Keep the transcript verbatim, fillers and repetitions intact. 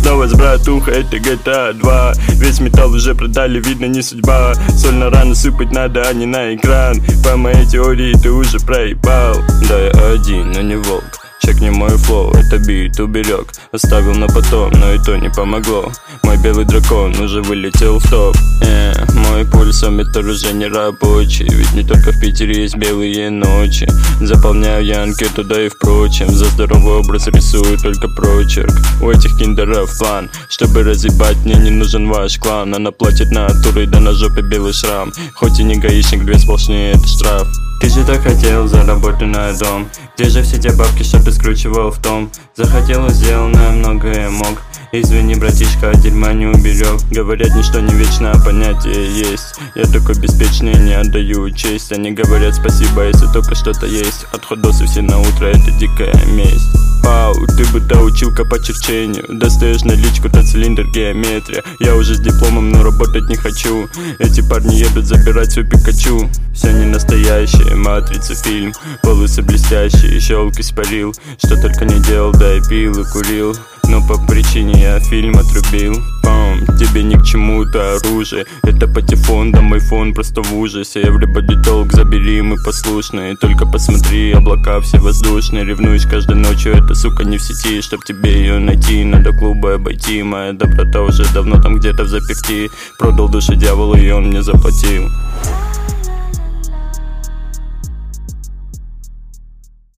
снова с братуха, это джи ти эй два. Весь металл уже продали, видно не судьба. Соль на рану сыпать надо, а не на экран. По моей теории ты уже проебал. Да, я один, но не волк. Чекни мой флоу, это бит уберег. Оставил на потом, но и то не помогло. Мой белый дракон уже вылетел в топ. э, Мой пульсометр уже не рабочий. Ведь не только в Питере есть белые ночи. Заполняю я анкету, да и впрочем. За здоровый образ рисую только прочерк. У этих киндеров план, чтобы разъебать, мне не нужен ваш клан. Она платит на туры, да на жопе белый шрам. Хоть и не гаишник, две сплошные, это штраф. Ты же так хотел заработанный дом. Где же все те бабки, что ты скручивал в том? Захотел, сделанное, многое мог. Извини, братишка, от дерьма не уберег. Говорят, ничто не вечно, а понятие есть. Я такой беспечный, не отдаю честь. Они говорят спасибо, если только что-то есть. Отходосы все на утро, это дикая месть. Пау, ты бы то учил копать черчению. Достаешь наличку, то цилиндр, геометрия. Я уже с дипломом, но работать не хочу. Эти парни едут забирать свой Пикачу. Все не настоящее, матрица, фильм. Волосы блестящие, щелк испарил. Что только не делал, да и пил и курил. Но по причине я фильм отрубил. Пам, тебе ни к чему это оружие. Это патефон, да мой фон просто в ужасе. Everybody talk, забери, мы послушные. Только посмотри, облака все воздушные. Ревнуешь каждой ночью, эта сука не в сети. Чтоб тебе ее найти, надо клубы обойти. Моя доброта уже давно там где-то в заперти. Продал душу дьяволу, и он мне заплатил.